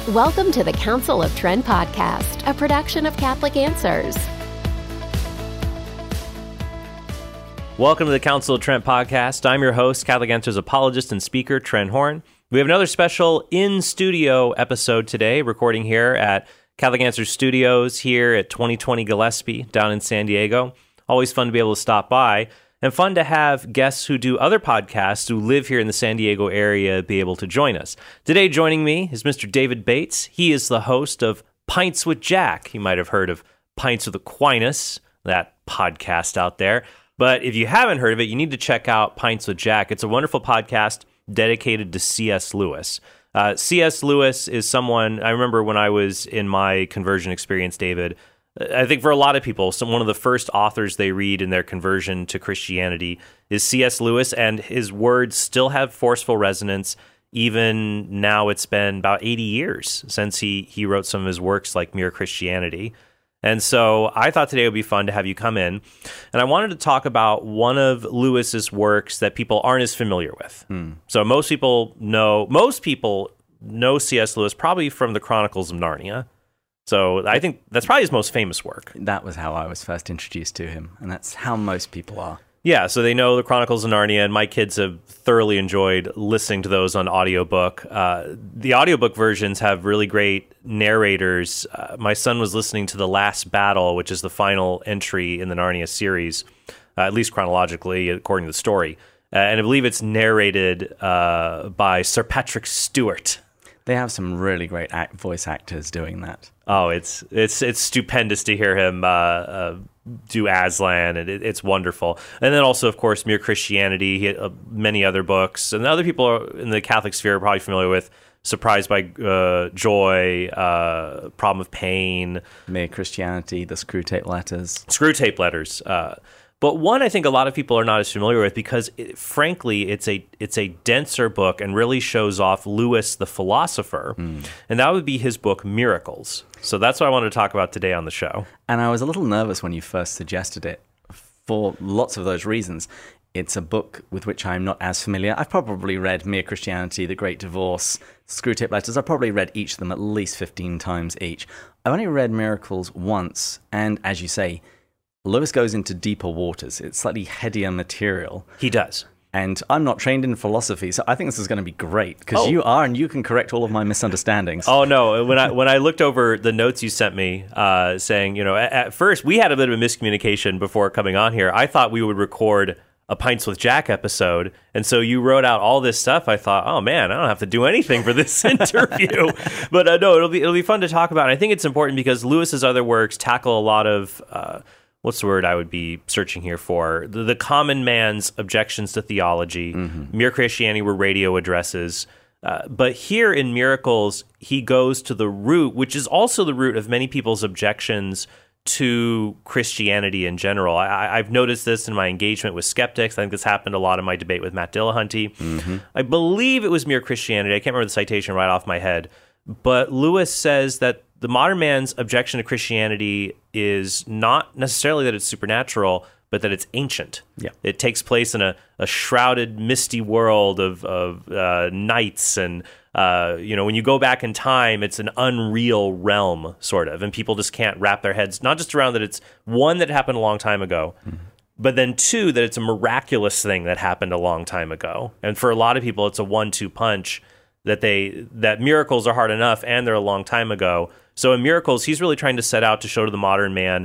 Welcome to the Council of Trent podcast, a production of Catholic Answers. Welcome to the Council of Trent podcast. I'm your host, Catholic Answers apologist and speaker, Trent Horn. We have another special in-studio episode today, recording here at Catholic Answers Studios here at 2020 Gillespie down in San Diego. Always fun to be able to stop by, and fun to have guests who do other podcasts who live here in the San Diego area be able to join us. Today joining me is Mr. David Bates. He is the host of Pints with Jack. You might have heard of Pints with Aquinas, that podcast out there. But if you haven't heard of it, you need to check out Pints with Jack. It's a wonderful podcast dedicated to C.S. Lewis. C.S. Lewis is someone, I remember when I was in my conversion experience, David, I think for a lot of people, one of the first authors they read in their conversion to Christianity is C.S. Lewis, and his words still have forceful resonance. Even now, it's been about 80 years since he wrote some of his works like Mere Christianity. And so I thought today would be fun to have you come in, and I wanted to talk about one of Lewis's works that people aren't as familiar with. So most people know C.S. Lewis probably from the Chronicles of Narnia. So I think that's probably his most famous work. That was how I was first introduced to him, and that's how most people are. Yeah, so they know the Chronicles of Narnia, and my kids have thoroughly enjoyed listening to those on audiobook. The audiobook versions have really great narrators. My son was listening to The Last Battle, which is the final entry in the Narnia series, at least chronologically, according to the story. And I believe it's narrated by Sir Patrick Stewart. They have some really great voice actors doing that. Oh, it's stupendous to hear him do Aslan, and it's wonderful. And then also, of course, Mere Christianity, he had, many other books. And other people in the Catholic sphere are probably familiar with Surprised by Joy, Problem of Pain. Mere Christianity, the Screwtape Letters. Screwtape Letters. But one I think a lot of people are not as familiar with because, frankly, it's a denser book and really shows off Lewis the philosopher. And that would be his book, Miracles. So that's what I wanted to talk about today on the show. And I was a little nervous when you first suggested it for lots of those reasons. It's a book with which I'm not as familiar. I've probably read Mere Christianity, The Great Divorce, Screwtape Letters. I've probably read each of them at least 15 times each. I've only read Miracles once, and as you say, Lewis goes into deeper waters. It's slightly headier material. He does. And I'm not trained in philosophy, so I think this is going to be great, because you are, and you can correct all of my misunderstandings. Oh, no. When I looked over the notes you sent me, saying, at first, we had a bit of a miscommunication before coming on here. I thought we would record a Pints with Jack episode, and so you wrote out all this stuff. I thought, oh man, I don't have to do anything for this interview. But no, it'll be fun to talk about. And I think it's important because Lewis's other works tackle a lot of... what's the word I would be searching here for? The common man's objections to theology. Mere Christianity were radio addresses. But here in Miracles, he goes to the root, which is also the root of many people's objections to Christianity in general. I've noticed this in my engagement with skeptics. I think this happened a lot in my debate with Matt Dillahunty. I believe it was Mere Christianity. I can't remember the citation right off my head. But Lewis says that the modern man's objection to Christianity is not necessarily that it's supernatural, but that it's ancient. Yeah. It takes place in a shrouded, misty world of nights, and when you go back in time, it's an unreal realm, sort of, and people just can't wrap their heads not just around that it's one that happened a long time ago, but then two, that it's a miraculous thing that happened a long time ago. And for a lot of people, it's a 1-2 punch. That miracles are hard enough and they're a long time ago. So in Miracles, he's really trying to set out to show to the modern man,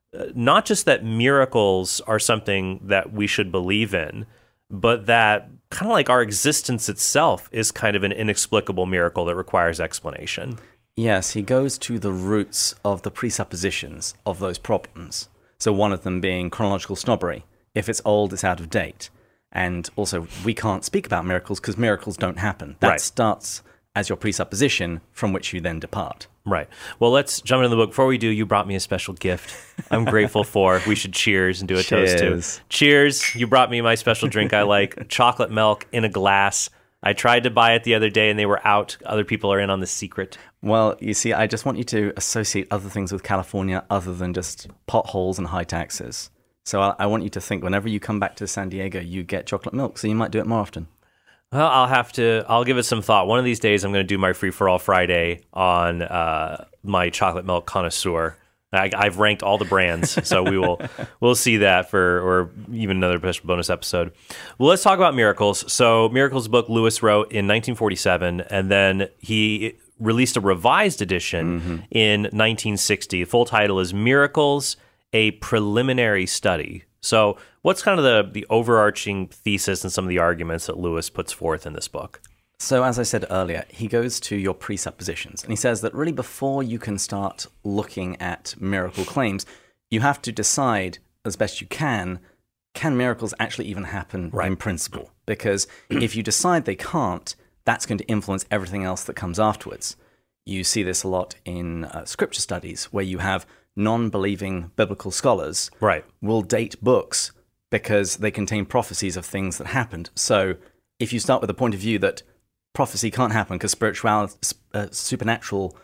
not just that miracles are something that we should believe in, but that kind of like our existence itself is kind of an inexplicable miracle that requires explanation. Yes, he goes to the roots of the presuppositions of those problems. So one of them being chronological snobbery. If it's old, it's out of date. And also, we can't speak about miracles because miracles don't happen. That starts as your presupposition from which you then depart. Right. Well, let's jump into the book. Before we do, you brought me a special gift I'm grateful for. We should cheers and do a toast to. Cheers. You brought me my special drink I like, chocolate milk in a glass. I tried to buy it the other day and they were out. Other people are in on the secret. Well, you see, I just want you to associate other things with California other than just potholes and high taxes. So I want you to think whenever you come back to San Diego, you get chocolate milk, so you might do it more often. Well, I'll give it some thought. One of these days, I'm going to do my Free For All Friday on my chocolate milk connoisseur. I've ranked all the brands, so we'll see that or even another special bonus episode. Well, let's talk about Miracles. So Miracles book Lewis wrote in 1947, and then he released a revised edition in 1960. The full title is Miracles, A Preliminary Study. So what's kind of the overarching thesis and some of the arguments that Lewis puts forth in this book? So as I said earlier, he goes to your presuppositions, and he says that really before you can start looking at miracle claims, you have to decide as best you can miracles actually even happen in principle? Because if you decide they can't, that's going to influence everything else that comes afterwards. You see this a lot in scripture studies, where you have non-believing biblical scholars will date books because they contain prophecies of things that happened. So if you start with the point of view that prophecy can't happen because supernatural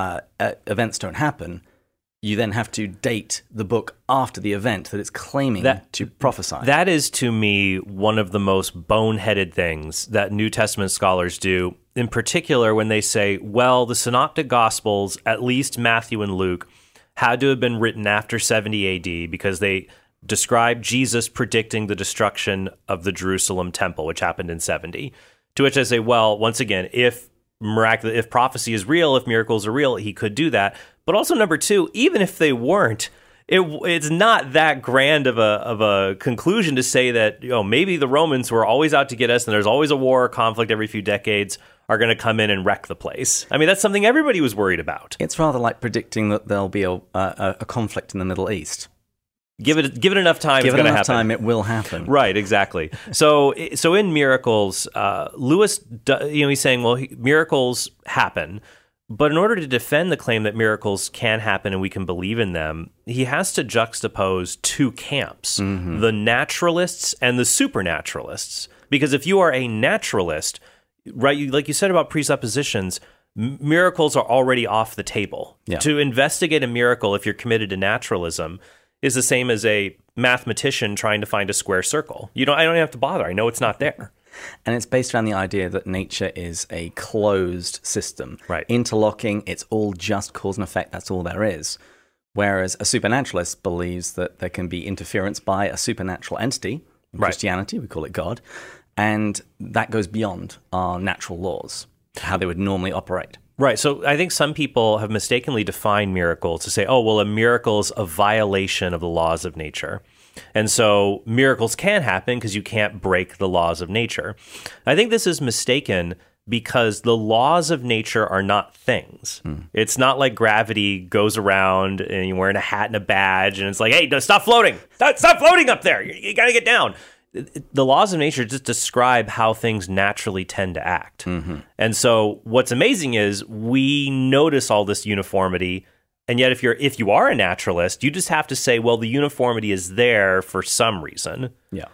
events don't happen, you then have to date the book after the event that it's claiming to prophesy. That is, to me, one of the most boneheaded things that New Testament scholars do, in particular when they say, well, the Synoptic Gospels, at least Matthew and Luke, had to have been written after 70 AD because they describe Jesus predicting the destruction of the Jerusalem temple, which happened in 70. To which I say, well, once again, if prophecy is real, if miracles are real, he could do that. But also, number two, even if they weren't, it's not that grand of a conclusion to say that maybe the Romans, who are always out to get us, and there's always a war or conflict every few decades, are going to come in and wreck the place. I mean, that's something everybody was worried about. It's rather like predicting that there'll be a conflict in the Middle East. Give it enough time. Give it's it enough happen. time, it will happen. Right, exactly. So in Miracles, Lewis, he's saying, well, miracles happen, but in order to defend the claim that miracles can happen and we can believe in them, he has to juxtapose two camps: the naturalists and the supernaturalists. Because if you are a naturalist, right, like you said about presuppositions, miracles are already off the table. Yeah. To investigate a miracle, if you're committed to naturalism, is the same as a mathematician trying to find a square circle. I don't have to bother. I know it's not there. And it's based around the idea that nature is a closed system. Right. Interlocking, it's all just cause and effect. That's all there is. Whereas a supernaturalist believes that there can be interference by a supernatural entity. In Christianity, we call it God. And that goes beyond our natural laws, how they would normally operate. Right. So I think some people have mistakenly defined miracles to say, oh, well, a miracle is a violation of the laws of nature. And so miracles can happen because you can't break the laws of nature. I think this is mistaken because the laws of nature are not things. It's not like gravity goes around and you're wearing a hat and a badge and it's like, hey, stop floating. Stop floating up there. You got to get down. The laws of nature just describe how things naturally tend to act. And so what's amazing is we notice all this uniformity, and yet if you are a naturalist, you just have to say, well, the uniformity is there for some reason. Yeah.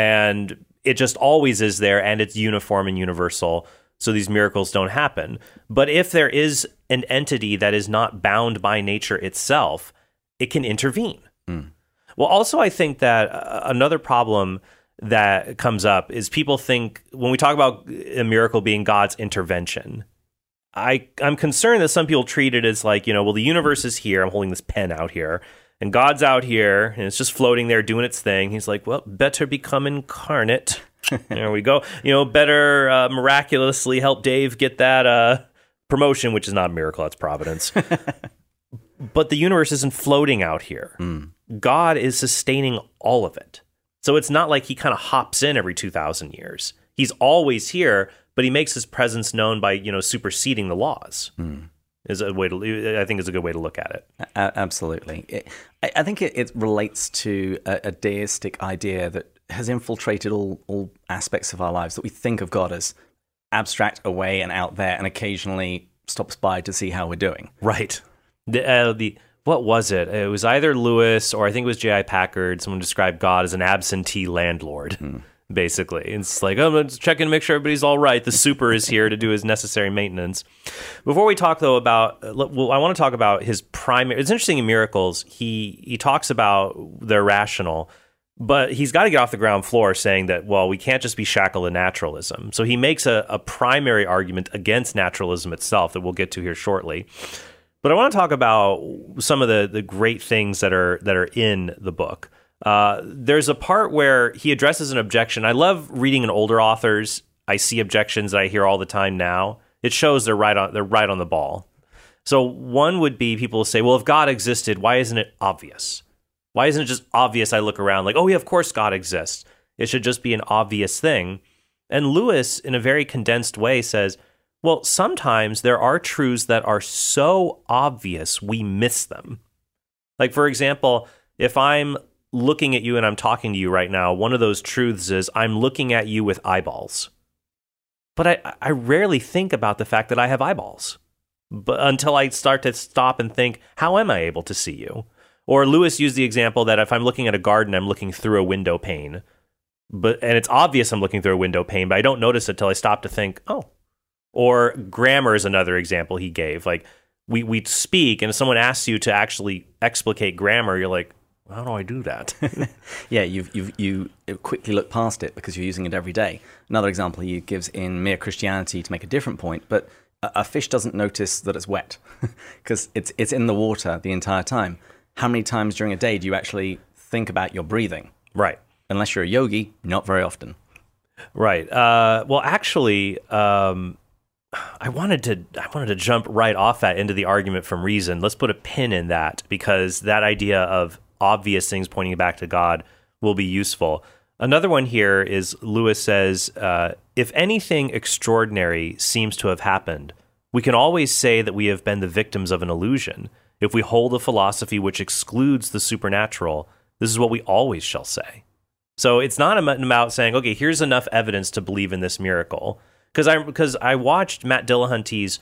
And it just always is there, and it's uniform and universal, so these miracles don't happen. But if there is an entity that is not bound by nature itself, it can intervene. Well, also I think that another problem that comes up is people think when we talk about a miracle being God's intervention, I'm concerned that some people treat it as like, well, the universe is here. I'm holding this pen out here and God's out here and it's just floating there doing its thing. He's like, well, better become incarnate. There we go. Better miraculously help Dave get that promotion, which is not a miracle. That's providence. But the universe isn't floating out here. God is sustaining all of it. So it's not like he kind of hops in every 2,000 years. He's always here, but he makes his presence known by, superseding the laws. Is a way to, I think, is a good way to look at it. Absolutely. I think it relates to a deistic idea that has infiltrated all aspects of our lives, that we think of God as abstract, away and out there, and occasionally stops by to see how we're doing. Right. What was it? It was either Lewis or I think it was J.I. Packard. Someone described God as an absentee landlord, basically. It's like, I'm just checking to make sure everybody's all right. The super is here to do his necessary maintenance. Before we talk, though, about... I want to talk about his primary... It's interesting in Miracles, he talks about the irrational, But he's got to get off the ground floor saying that, well, we can't just be shackled to naturalism. So he makes a primary argument against naturalism itself that we'll get to here shortly. But I want to talk about some of the great things that are in the book. There's a part where he addresses an objection. I love reading in older authors. I see objections that I hear all the time now. It shows they're right on the ball. So one would be people will say, well, if God existed, why isn't it obvious? Why isn't it just obvious? I look around like, oh, yeah, of course God exists. It should just be an obvious thing. And Lewis, in a very condensed way, says, well, sometimes there are truths that are so obvious we miss them. Like, for example, if I'm looking at you and I'm talking to you right now, one of those truths is I'm looking at you with eyeballs. But I rarely think about the fact that I have eyeballs. But until I start to stop and think, how am I able to see you? Or Lewis used the example that if I'm looking at a garden, I'm looking through a window pane. And it's obvious I'm looking through a window pane, but I don't notice it till I stop to think, oh. Or grammar is another example he gave. Like, we speak, and if someone asks you to actually explicate grammar, you're like, how do I do that? Yeah, you quickly look past it because you're using it every day. Another example he gives in Mere Christianity to make a different point, but a fish doesn't notice that it's wet because it's in the water the entire time. How many times during a day do you actually think about your breathing? Right. Unless you're a yogi, not very often. Right. Well, actually, I wanted to jump right off that into the argument from reason. Let's put a pin in that because that idea of obvious things pointing back to God will be useful. Another one here is Lewis says, if anything extraordinary seems to have happened, we can always say that we have been the victims of an illusion. If we hold a philosophy which excludes the supernatural, this is what we always shall say. So it's not about saying, okay, here's enough evidence to believe in this miracle. Because I watched Matt Dillahunty's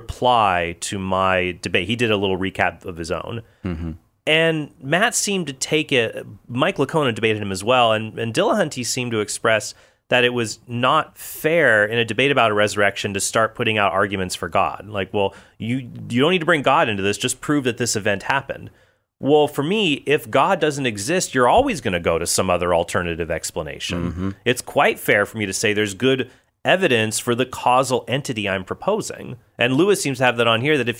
reply to my debate. He did a little recap of his own. Mm-hmm. And Matt seemed to take it, Mike Licona debated him as well, and Dillahunty seemed to express that it was not fair in a debate about a resurrection to start putting out arguments for God. Like, well, you don't need to bring God into this, just prove that this event happened. Well, for me, if God doesn't exist, you're always going to go to some other alternative explanation. Mm-hmm. It's quite fair for me to say there's good evidence for the causal entity I'm proposing. And Lewis seems to have that on here, that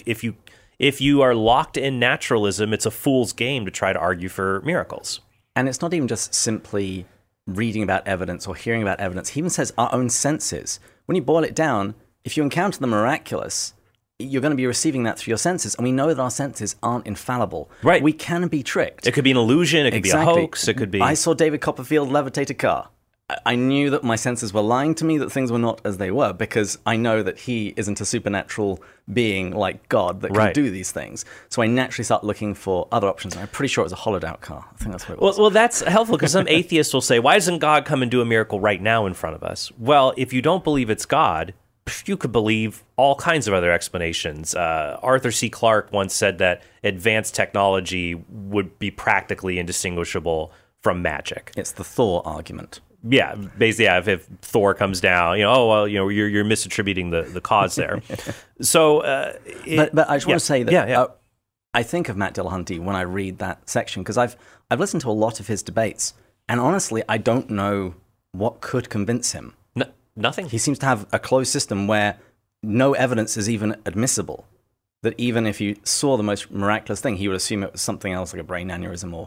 if you are locked in naturalism, it's a fool's game to try to argue for miracles. And it's not even just simply reading about evidence or hearing about evidence. He even says our own senses. When you boil it down, if you encounter the miraculous, you're going to be receiving that through your senses. And we know that our senses aren't infallible. Right. We can be tricked. It could be an illusion. It could Exactly. be a hoax. It could be... I saw David Copperfield levitate a car. I knew that my senses were lying to me, that things were not as they were, because I know that he isn't a supernatural being like God that can Right. do these things. So I naturally start looking for other options. And I'm pretty sure it was a hollowed out car. I think that's what it was. Well, that's helpful because some atheists will say, why doesn't God come and do a miracle right now in front of us? Well, if you don't believe it's God, you could believe all kinds of other explanations. Arthur C. Clarke once said that advanced technology would be practically indistinguishable from magic. It's the Thor argument. Yeah, basically, yeah, if Thor comes down, you're misattributing the cause there. So, But I just want to say that yeah. I think of Matt Dillahunty when I read that section, because I've listened to a lot of his debates, and honestly, I don't know what could convince him. Nothing. He seems to have a closed system where no evidence is even admissible. That even if you saw the most miraculous thing, he would assume it was something else, like a brain aneurysm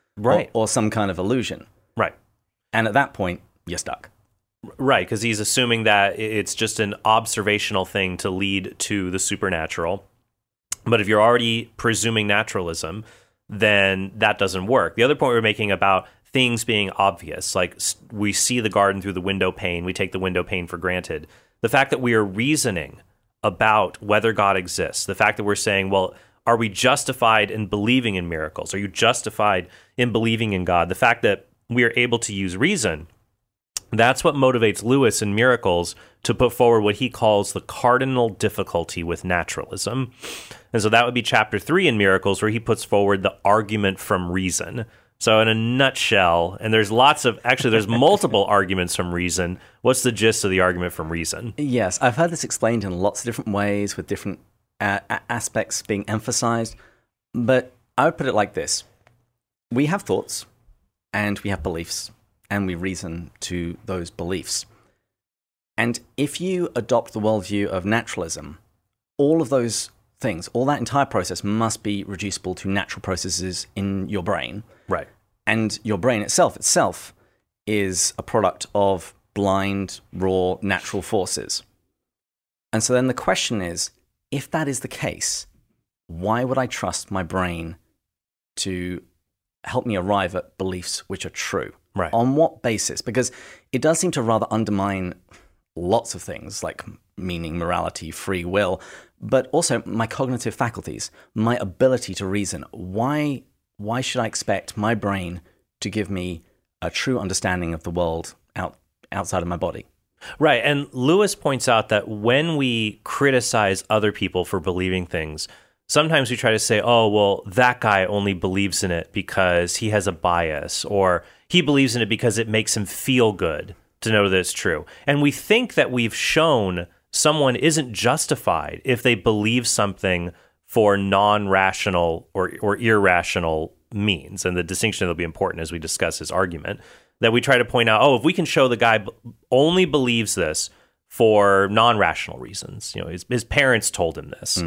or some kind of illusion. Right. And at that point, you're stuck. Right, because he's assuming that it's just an observational thing to lead to the supernatural. But if you're already presuming naturalism, then that doesn't work. The other point we're making about things being obvious, like we see the garden through the window pane, we take the window pane for granted. The fact that we are reasoning about whether God exists, the fact that we're saying, well, are we justified in believing in miracles? Are you justified in believing in God? The fact that we are able to use reason, that's what motivates Lewis in Miracles to put forward what he calls the cardinal difficulty with naturalism. And so that would be chapter 3 in Miracles, where he puts forward the argument from reason. So in a nutshell, and there's multiple arguments from reason. What's the gist of the argument from reason? Yes, I've heard this explained in lots of different ways with different aspects being emphasized. But I would put it like this. We have thoughts. and we have beliefs, and we reason to those beliefs. And if you adopt the worldview of naturalism, all of those things, all that entire process must be reducible to natural processes in your brain. Right. And your brain itself is a product of blind, raw, natural forces. And so then the question is, if that is the case, why would I trust my brain to help me arrive at beliefs which are true? Right. On what basis? Because it does seem to rather undermine lots of things like meaning, morality, free will, but also my cognitive faculties, my ability to reason. Why should I expect my brain to give me a true understanding of the world outside of my body? Right. And Lewis points out that when we criticize other people for believing things, sometimes we try to say, oh, well, that guy only believes in it because he has a bias, or he believes in it because it makes him feel good to know that it's true. And we think that we've shown someone isn't justified if they believe something for non-rational or irrational means. And the distinction will be important as we discuss his argument, that we try to point out, oh, if we can show the guy only believes this for non-rational reasons, his parents told him this,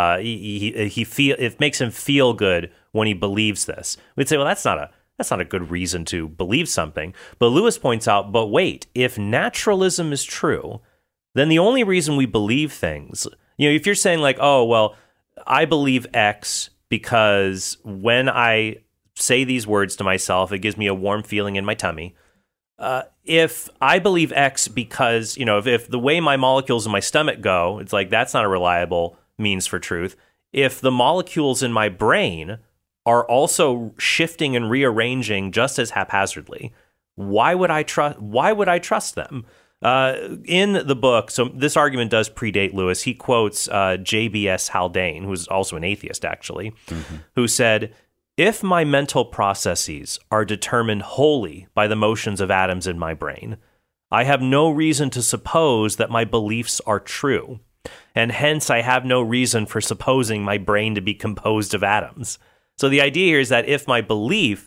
it makes him feel good when he believes this, we'd say, well, that's not a good reason to believe something. But Lewis points out, but wait, if naturalism is true, then the only reason we believe things, if you're saying like, oh, well, I believe X because when I say these words to myself, it gives me a warm feeling in my tummy. If I believe X because, if the way my molecules in my stomach go, it's like, that's not a reliable means for truth. If the molecules in my brain are also shifting and rearranging just as haphazardly, why would I trust them? In the book, so this argument does predate Lewis. He quotes J.B.S. Haldane, who's also an atheist, actually, who said, if my mental processes are determined wholly by the motions of atoms in my brain, I have no reason to suppose that my beliefs are true, and hence I have no reason for supposing my brain to be composed of atoms. So the idea here is that if my belief,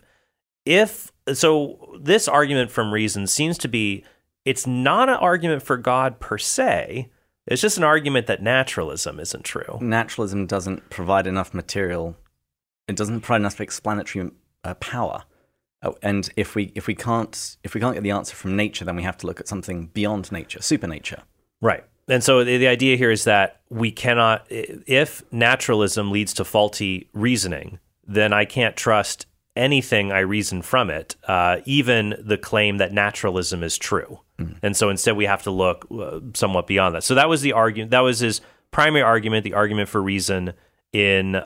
so this argument from reason seems to be, it's not an argument for God per se, it's just an argument that naturalism isn't true. Naturalism doesn't provide enough material. It doesn't provide enough explanatory power. And if we can't get the answer from nature, then we have to look at something beyond nature, supernature. Right. And so the idea here is that we cannot, if naturalism leads to faulty reasoning, then I can't trust anything I reason from it, even the claim that naturalism is true. And so instead we have to look somewhat beyond that. So that was the argument. That was his primary argument, the argument for reason in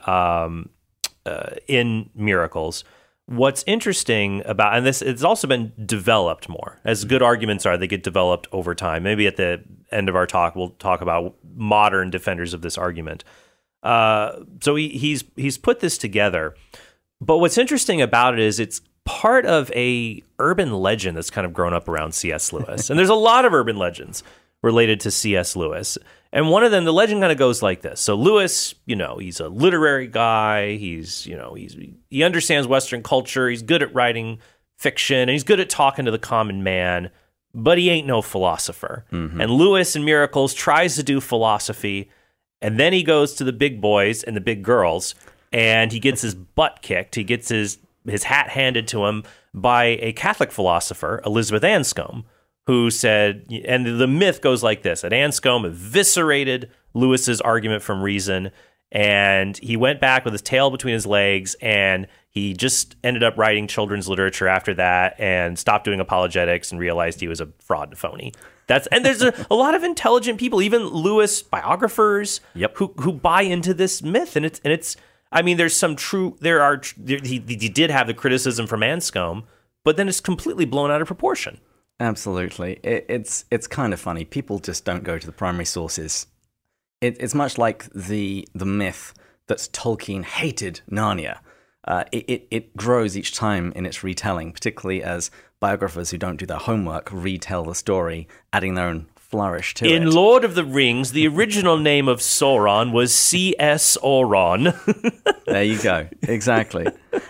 Miracles. What's interesting about, and this, it's also been developed more, as good arguments are, they get developed over time. Maybe at the end of our talk, we'll talk about modern defenders of this argument. So he's put this together. But what's interesting about it is it's part of a urban legend that's kind of grown up around C.S. Lewis. And there's a lot of urban legends related to C.S. Lewis. And one of them, the legend kind of goes like this. So Lewis, he's a literary guy. He understands Western culture. He's good at writing fiction, and he's good at talking to the common man, but he ain't no philosopher. And Lewis in Miracles tries to do philosophy, and then he goes to the big boys and the big girls, and he gets his butt kicked. He gets his hat handed to him by a Catholic philosopher, Elizabeth Anscombe, who said, and the myth goes like this, that Anscombe eviscerated Lewis's argument from reason, and he went back with his tail between his legs, and he just ended up writing children's literature after that and stopped doing apologetics and realized he was a fraud and a phony. And there's a lot of intelligent people, even Lewis biographers, who buy into this myth, and it's. I mean, there's some true. He did have the criticism from Anscombe, but then it's completely blown out of proportion. Absolutely, it's kind of funny. People just don't go to the primary sources. It's much like the myth that Tolkien hated Narnia. It grows each time in its retelling, particularly as biographers who don't do their homework retell the story, adding their own flourish to it. In Lord of the Rings, the original name of Sauron was C.S. Sauron. There you go. Exactly.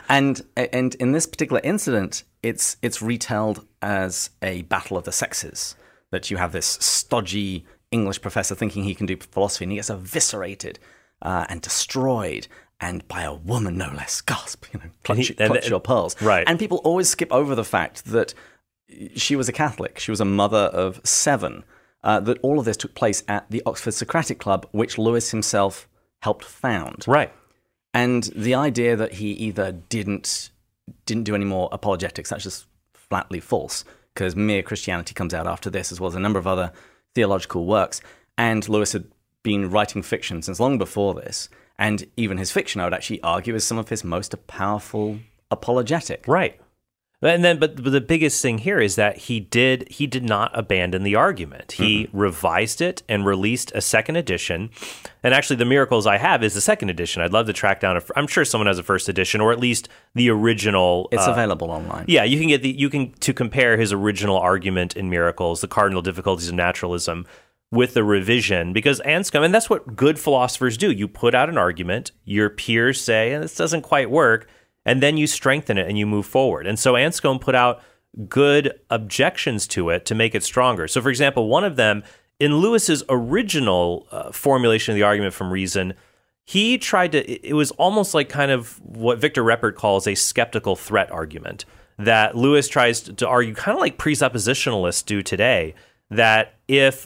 And in this particular incident, it's retold as a battle of the sexes. That you have this stodgy English professor thinking he can do philosophy, and he gets eviscerated and destroyed, and by a woman no less. Gasp! Clutch your pearls. Right. And people always skip over the fact that she was a Catholic. She was a mother of 7. That all of this took place at the Oxford Socratic Club, which Lewis himself helped found. Right. And the idea that he either didn't do any more apologetics, that's just flatly false, because Mere Christianity comes out after this, as well as a number of other theological works. And Lewis had been writing fiction since long before this, and even his fiction, I would actually argue, is some of his most powerful apologetic. Right. And then, but the biggest thing here is that he did not abandon the argument. He revised it and released a second edition. And actually, The Miracles I Have is the second edition. I'd love to track down. I'm sure someone has a first edition, or at least the original. It's available online. Yeah, you can get to compare his original argument in Miracles, the cardinal difficulties of naturalism, with the revision, because Anscombe, and that's what good philosophers do. You put out an argument, your peers say, this doesn't quite work, and then you strengthen it and you move forward. And so Anscombe put out good objections to it to make it stronger. So, for example, one of them, in Lewis's original formulation of the argument from reason, he tried to, it was almost like kind of what Victor Reppert calls a skeptical threat argument, that Lewis tries to argue kind of like presuppositionalists do today, that if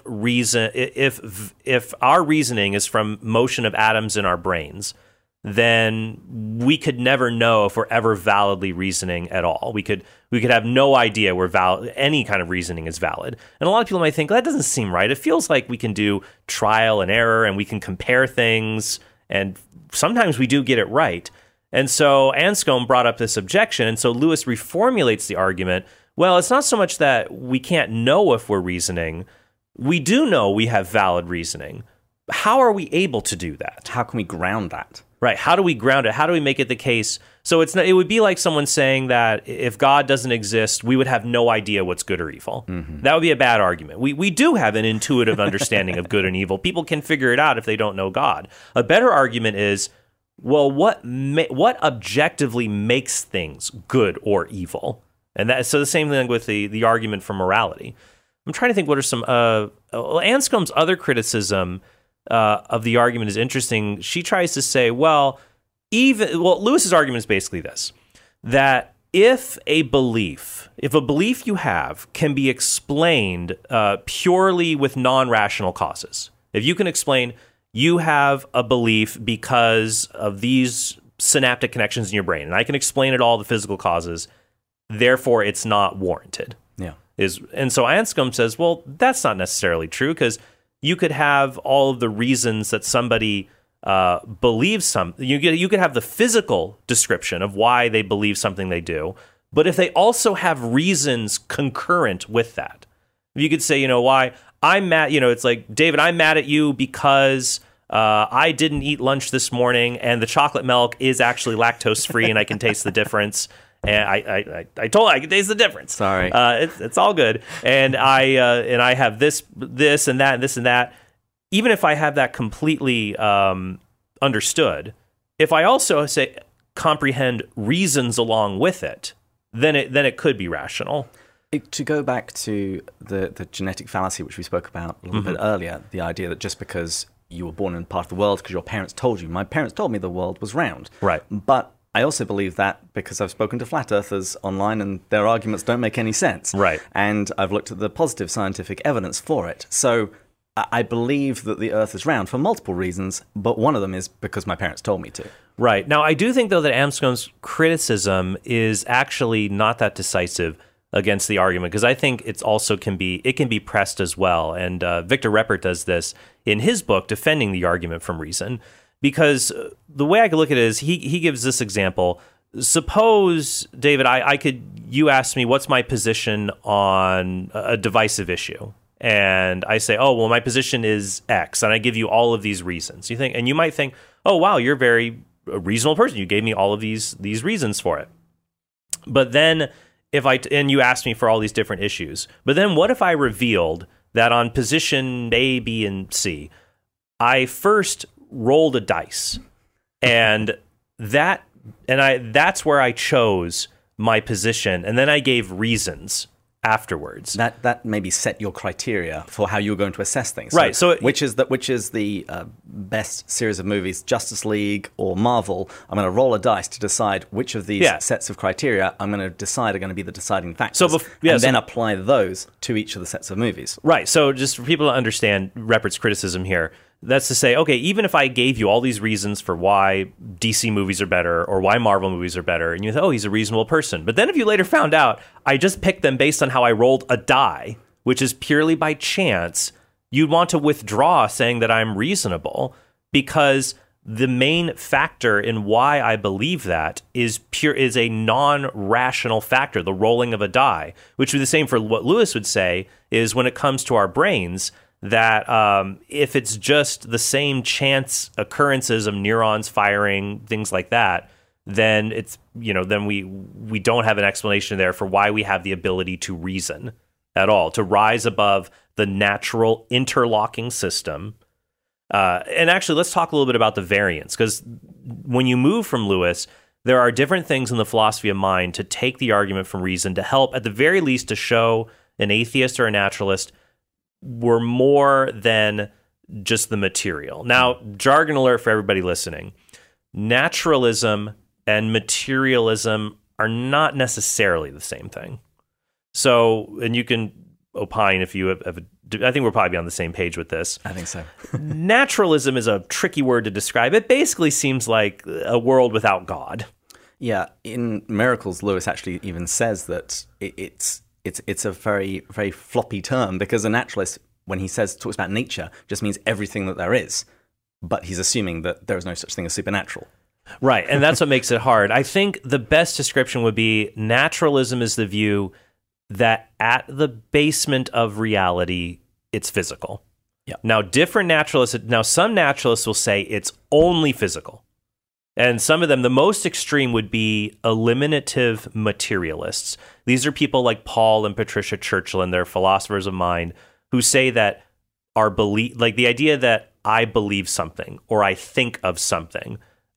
our reasoning is from motion of atoms in our brains, then we could never know if we're ever validly reasoning at all. We could have no idea where any kind of reasoning is valid. And a lot of people might think, that doesn't seem right. It feels like we can do trial and error, and we can compare things, and sometimes we do get it right. And so Anscombe brought up this objection, and so Lewis reformulates the argument. Well, it's not so much that we can't know if we're reasoning. We do know we have valid reasoning. How are we able to do that? How can we ground that? Right. How do we ground it? How do we make it the case? So it would be like someone saying that if God doesn't exist, we would have no idea what's good or evil. Mm-hmm. That would be a bad argument. We do have an intuitive understanding of good and evil. People can figure it out if they don't know God. A better argument is, well, what objectively makes things good or evil? And so the same thing with the argument for morality. I'm trying to think what are some Anscombe's other criticism of the argument is interesting. She tries to say, Lewis's argument is basically this, that if a belief you have can be explained purely with non-rational causes, if you can explain you have a belief because of these synaptic connections in your brain, and I can explain it all the physical causes, therefore it's not warranted. Yeah. And so Anscombe says, well, that's not necessarily true, because you could have all of the reasons that somebody believes something. You could have the physical description of why they believe something they do, but if they also have reasons concurrent with that, you could say, why I'm mad. It's like, David, I'm mad at you because I didn't eat lunch this morning, and the chocolate milk is actually lactose free, and I can taste the difference. And I told her I could taste the difference. Sorry, it's all good. And I have this and that and this and that. Even if I have that completely understood, if I also comprehend reasons along with it, then it could be rational. To go back to the genetic fallacy, which we spoke about a little bit earlier, the idea that just because you were born in part of the world because your parents told you, my parents told me the world was round, right? But I also believe that because I've spoken to flat earthers online and their arguments don't make any sense. Right. And I've looked at the positive scientific evidence for it. So I believe that the earth is round for multiple reasons, but one of them is because my parents told me to. Right. Now, I do think, though, that Anscombe's criticism is actually not that decisive against the argument, because I think it can be pressed as well. And Victor Reppert does this in his book, Defending the Argument from Reason. Because the way I could look at it is he gives this example. Suppose, David, you ask me what's my position on a divisive issue. And I say, oh, well, my position is X. And I give you all of these reasons. And you might think, oh, wow, you're a reasonable person. You gave me all of these reasons for it. But then and you asked me for all these different issues. But then what if I revealed that on position A, B, and C, I first rolled a dice, and that that's where I chose my position, and then I gave reasons afterwards. That maybe set your criteria for how you were going to assess things. Right. So which is the best series of movies, Justice League or Marvel? I'm going to roll a dice to decide which of these sets of criteria I'm going to decide are going to be the deciding factors, then apply those to each of the sets of movies. Right. So just for people to understand Reppert's criticism here, that's to say, okay, even if I gave you all these reasons for why DC movies are better or why Marvel movies are better, and you thought, oh, he's a reasonable person. But then if you later found out I just picked them based on how I rolled a die, which is purely by chance, you'd want to withdraw saying that I'm reasonable, because the main factor in why I believe that is a non-rational factor, the rolling of a die, which would be the same for what Lewis would say is when it comes to our brains, that if it's just the same chance occurrences of neurons firing, things like that, then it's, then we don't have an explanation there for why we have the ability to reason at all, to rise above the natural interlocking system. And actually, let's talk a little bit about the variance, because when you move from Lewis, there are different things in the philosophy of mind to take the argument from reason to help, at the very least, to show an atheist or a naturalist we're more than just the material. Now, jargon alert for everybody listening. Naturalism and materialism are not necessarily the same thing. So, and you can opine if you have I think we're probably on the same page with this. I think so. Naturalism is a tricky word to describe. It basically seems like a world without God. Yeah, in Miracles, Lewis actually even says that it's a very, very floppy term, because a naturalist, when he talks about nature, just means everything that there is. But he's assuming that there is no such thing as supernatural. Right, and that's what makes it hard. I think the best description would be naturalism is the view that at the basement of reality, it's physical. Yeah. Now, some naturalists will say it's only physical. And some of them, the most extreme would be eliminative materialists. These are people like Paul and Patricia Churchill, and they're philosophers of mind, who say that our belief, like the idea that I believe something or I think of something,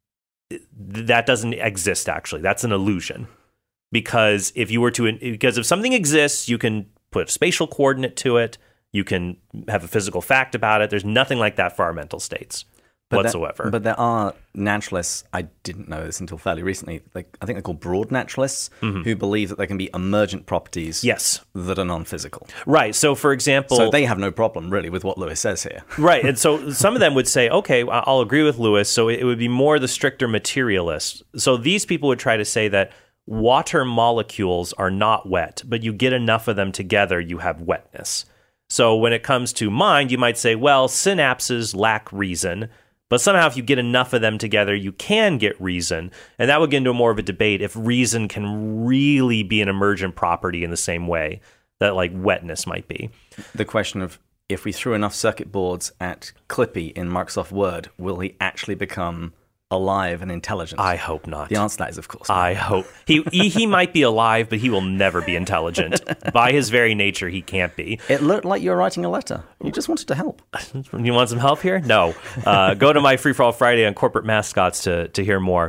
that doesn't exist actually. That's an illusion. Because if something exists, you can put a spatial coordinate to it, you can have a physical fact about it. There's nothing like that for our mental states. Whatsoever. But there are naturalists, I didn't know this until fairly recently, I think they're called broad naturalists, who believe that there can be emergent properties that are non-physical. Right, so for example... So they have no problem, really, with what Lewis says here. Right, and so some of them would say, okay, I'll agree with Lewis, so it would be more the stricter materialists. So these people would try to say that water molecules are not wet, but you get enough of them together, you have wetness. So when it comes to mind, you might say, well, synapses lack reason, but somehow if you get enough of them together, you can get reason. And that would get into more of a debate if reason can really be an emergent property in the same way that like wetness might be. The question of if we threw enough circuit boards at Clippy in Microsoft Word, will he actually become alive and intelligent? I hope not. The answer to that is, of course, I hope. He might be alive, but he will never be intelligent. By his very nature, he can't be. It looked like you were writing a letter. You just wanted to help. You want some help here? No. Go to my Free For All Friday on corporate mascots to hear more.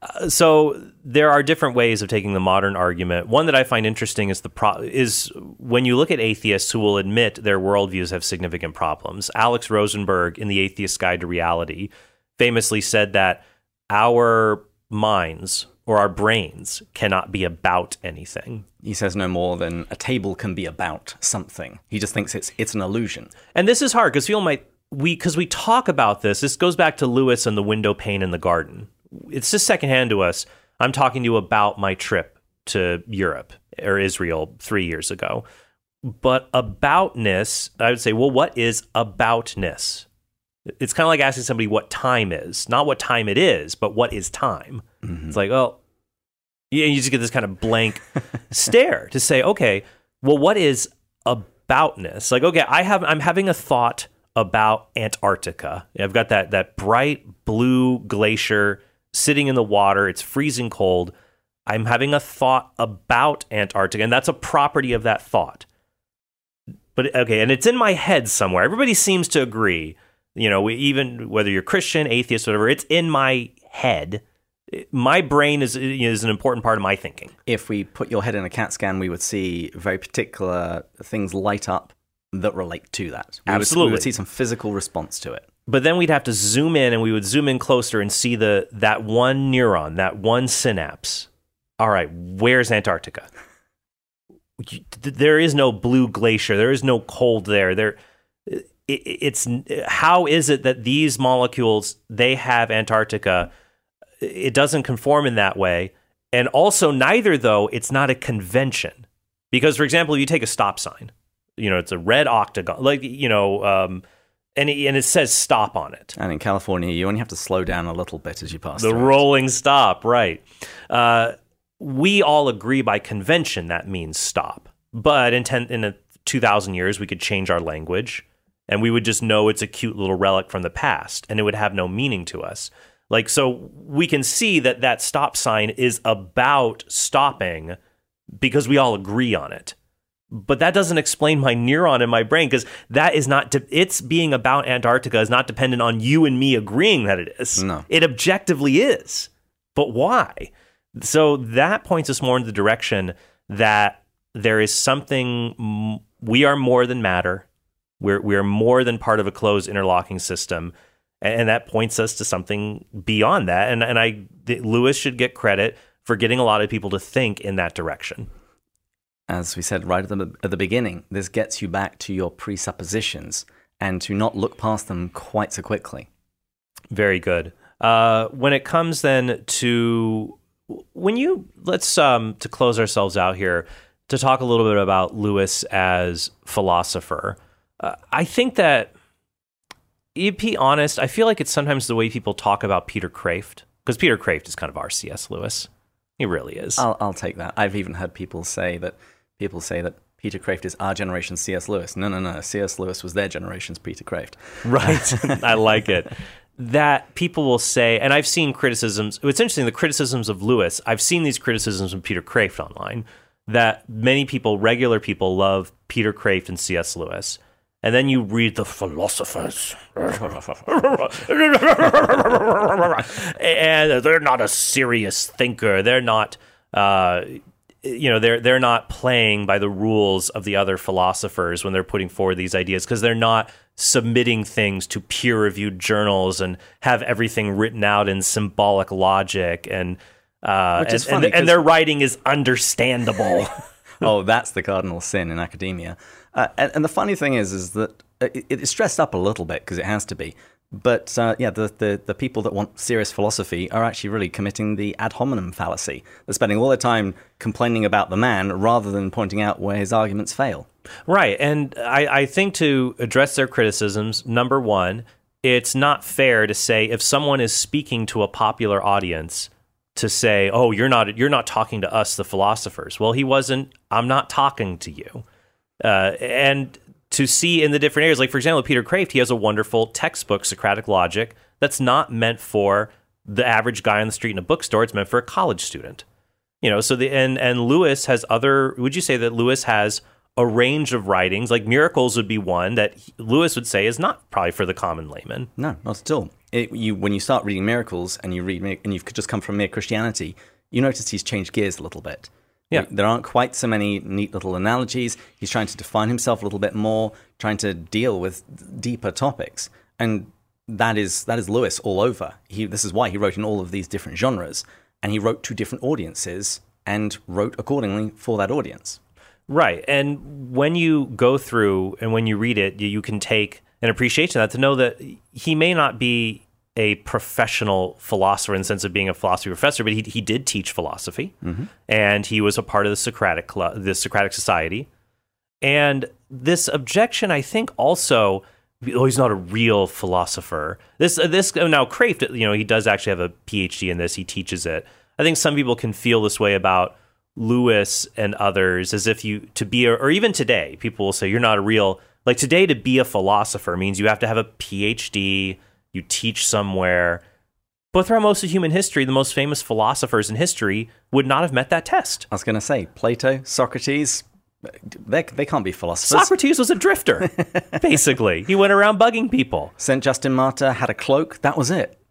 So there are different ways of taking the modern argument. One that I find interesting is when you look at atheists who will admit their worldviews have significant problems. Alex Rosenberg in The Atheist's Guide to Reality famously said that our minds or our brains cannot be about anything. He says no more than a table can be about something. He just thinks it's an illusion. And this is hard because we talk about this. This goes back to Lewis and the window pane in the garden. It's just secondhand to us. I'm talking to you about my trip to Europe or Israel 3 years ago. But aboutness, I would say, well, what is aboutness? It's kind of like asking somebody what time is. Not what time it is, but what is time? Mm-hmm. It's like, oh, you just get this kind of blank stare to say, okay, well, what is aboutness? Like, okay, I'm having a thought about Antarctica. I've got that bright blue glacier sitting in the water. It's freezing cold. I'm having a thought about Antarctica, and that's a property of that thought. But okay, and it's in my head somewhere. Everybody seems to agree. You know, even whether you're Christian, atheist, whatever, it's in my head my brain is an important part of my thinking. If we put your head in a CAT scan, we would see very particular things light up that relate to that. Absolutely. We would see some physical response to it. But then we'd have to zoom in, and we would zoom in closer and see that one neuron, that one synapse. All right, where's Antarctica? There is no blue glacier. There is no cold there. It's how is it that these molecules, they have Antarctica? It doesn't conform in that way. And also neither, though, it's not a convention. Because, for example, if you take a stop sign, it's a red octagon, and it says stop on it. And in California, you only have to slow down a little bit as you pass the through rolling stop, right. We all agree by convention that means stop. But in 2,000 years, we could change our language, and we would just know it's a cute little relic from the past, and it would have no meaning to us. So we can see that stop sign is about stopping because we all agree on it. But that doesn't explain my neuron in my brain, because that is not, it's being about Antarctica is not dependent on you and me agreeing that it is. No. It objectively is. But why? So that points us more in the direction that there is something, we are more than matter. We are more than part of a closed interlocking system. And that points us to something beyond that. And Lewis should get credit for getting a lot of people to think in that direction. As we said right at the beginning, this gets you back to your presuppositions and to not look past them quite so quickly. Very good. When it comes then to, let's to close ourselves out here, to talk a little bit about Lewis as philosopher. I think that, to be honest, I feel like it's sometimes the way people talk about Peter Kraft, because Peter Kraft is kind of our C.S. Lewis. He really is. I'll take that. I've even heard people say that Peter Kraft is our generation's C.S. Lewis. No. C.S. Lewis was their generation's Peter Kraft. Right. I like it. That people will say, and I've seen criticisms. It's interesting, the criticisms of Lewis. I've seen these criticisms of Peter Kraft online, that many people, regular people, love Peter Kraft and C.S. Lewis. And then you read the philosophers, and they're not a serious thinker. They're not, they're not playing by the rules of the other philosophers when they're putting forward these ideas, because they're not submitting things to peer-reviewed journals and have everything written out in symbolic logic, and their writing is understandable. Oh, that's the cardinal sin in academia. And the funny thing is that it's stressed up a little bit because it has to be. But the people that want serious philosophy are actually really committing the ad hominem fallacy. They're spending all their time complaining about the man rather than pointing out where his arguments fail. Right. And I think to address their criticisms, number one, it's not fair to say if someone is speaking to a popular audience to say, oh, you're not talking to us, the philosophers. Well, he wasn't. I'm not talking to you. And to see in the different areas, like, for example, Peter Kraft, he has a wonderful textbook, Socratic Logic, that's not meant for the average guy on the street in a bookstore. It's meant for a college student. So and Lewis has other, would you say that Lewis has a range of writings, like Miracles would be one that Lewis would say is not probably for the common layman? No, not at all. When you start reading Miracles and you've just come from Mere Christianity, you notice he's changed gears a little bit. Yeah. There aren't quite so many neat little analogies. He's trying to define himself a little bit more, trying to deal with deeper topics. And that is Lewis all over. This is why he wrote in all of these different genres. And he wrote to different audiences and wrote accordingly for that audience. Right. And when you go through and when you read it, you can take an appreciation of that to know that he may not be a professional philosopher in the sense of being a philosophy professor, but he did teach philosophy, and he was a part of the Socratic Society. And this objection, I think, also, he's not a real philosopher. This now Kraft, he does actually have a PhD in this. He teaches it. I think some people can feel this way about Lewis and others, as if or even today, people will say you're not a real, like today, to be a philosopher means you have to have a PhD. You teach somewhere. But throughout most of human history, the most famous philosophers in history would not have met that test. I was going to say, Plato, Socrates, they can't be philosophers. Socrates was a drifter, basically. He went around bugging people. St. Justin Martyr had a cloak. That was it.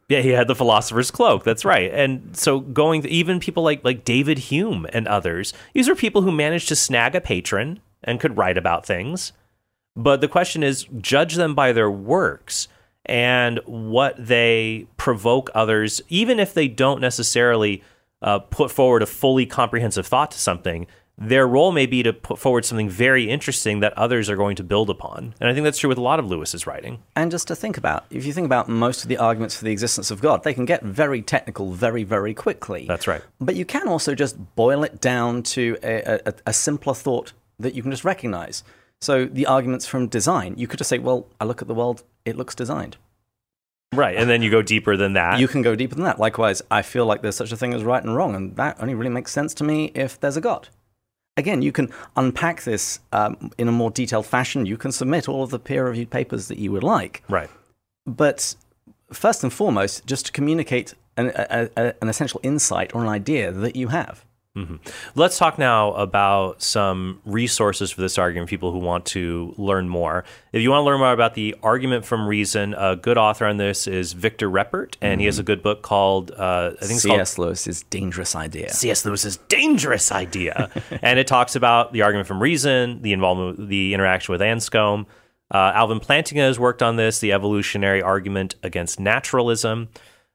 Yeah, he had the philosopher's cloak. That's right. And so even people like David Hume and others, these are people who managed to snag a patron and could write about things. But the question is, judge them by their works and what they provoke others, even if they don't necessarily put forward a fully comprehensive thought to something. Their role may be to put forward something very interesting that others are going to build upon. And I think that's true with a lot of Lewis's writing. And just to think about, if you think about most of the arguments for the existence of God, they can get very technical very, very quickly. That's right. But you can also just boil it down to a simpler thought that you can just recognize. So the arguments from design, you could just say, well, I look at the world, it looks designed. Right, and then you go deeper than that. You can go deeper than that. Likewise, I feel like there's such a thing as right and wrong, and that only really makes sense to me if there's a God. Again, you can unpack this in a more detailed fashion. You can submit all of the peer-reviewed papers that you would like. Right. But first and foremost, just to communicate an essential insight or an idea that you have. Mm-hmm. Let's talk now about some resources for this argument, people who want to learn more. If you want to learn more about the argument from reason, a good author on this is Victor Reppert, and he has a good book called, I think it's called C.S. Lewis's Dangerous Idea. C.S. Lewis's Dangerous Idea. And it talks about the argument from reason, the involvement, the interaction with Anscombe. Alvin Plantinga has worked on this, the evolutionary argument against naturalism.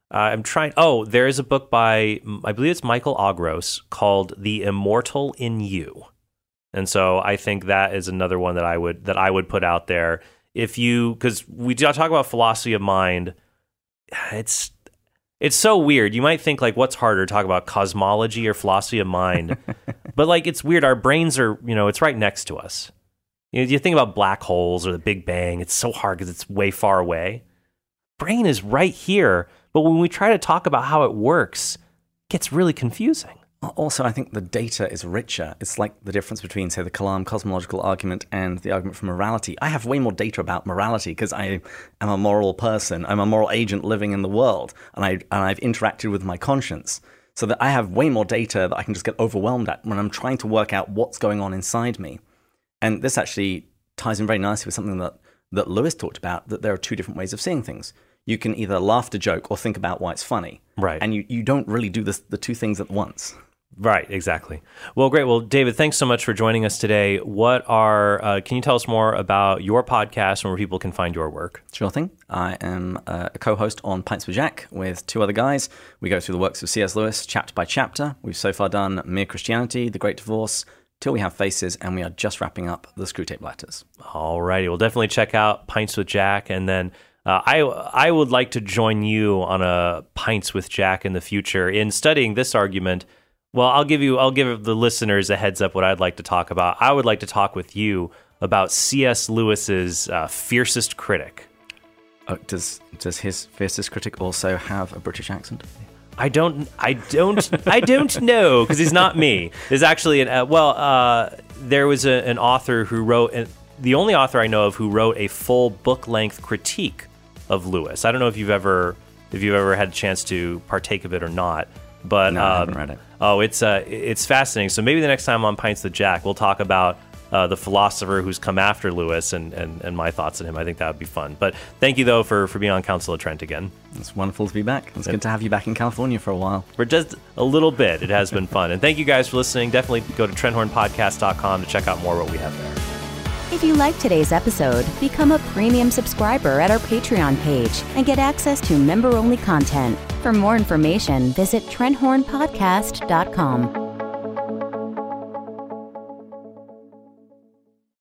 There is a book by, I believe it's Michael Agros, called The Immortal in You. And so I think that is another one that I would put out there. Because we talk about philosophy of mind, it's so weird. You might think, like, what's harder, to talk about cosmology or philosophy of mind? But, like, it's weird. Our brains are, it's right next to us. You think about black holes or the Big Bang, it's so hard because it's way far away. Brain is right here. But when we try to talk about how it works, it gets really confusing. Also, I think the data is richer. It's like the difference between, say, the Kalam cosmological argument and the argument for morality. I have way more data about morality because I am a moral person. I'm a moral agent living in the world, and I've interacted with my conscience. So that I have way more data that I can just get overwhelmed at when I'm trying to work out what's going on inside me. And this actually ties in very nicely with something that Lewis talked about, that there are two different ways of seeing things. You can either laugh at a joke or think about why it's funny. Right. And you don't really do the two things at once. Right, exactly. Well, great. Well, David, thanks so much for joining us today. Can you tell us more about your podcast and where people can find your work? Sure thing. I am a co-host on Pints with Jack with two other guys. We go through the works of C.S. Lewis chapter by chapter. We've so far done Mere Christianity, The Great Divorce, Till We Have Faces, and we are just wrapping up the Screwtape Letters. All righty. We'll definitely check out Pints with Jack, and then I would like to join you on a Pints with Jack in the future in studying this argument. Well, I'll give the listeners a heads up what I'd like to talk about. I would like to talk with you about C.S. Lewis's fiercest critic. Does his fiercest critic also have a British accent? I don't know, because he's not me. There's actually there was an author who wrote, the only author I know of who wrote a full book-length critique of Lewis. I don't know if you've ever had a chance to partake of it or not, but no, I haven't read it. Oh, it's fascinating. So maybe the next time on Pints with Jack, we'll talk about the philosopher who's come after Lewis and my thoughts on him. I think that would be fun. But thank you, though, for being on Council of Trent again. It's wonderful to be back. It's good to have you back in California for a while. For just a little bit. It has been fun. And thank you guys for listening. Definitely go to TrentHornPodcast.com to check out more what we have there. If you liked today's episode, become a premium subscriber at our Patreon page and get access to member-only content. For more information, visit TrentHornPodcast.com.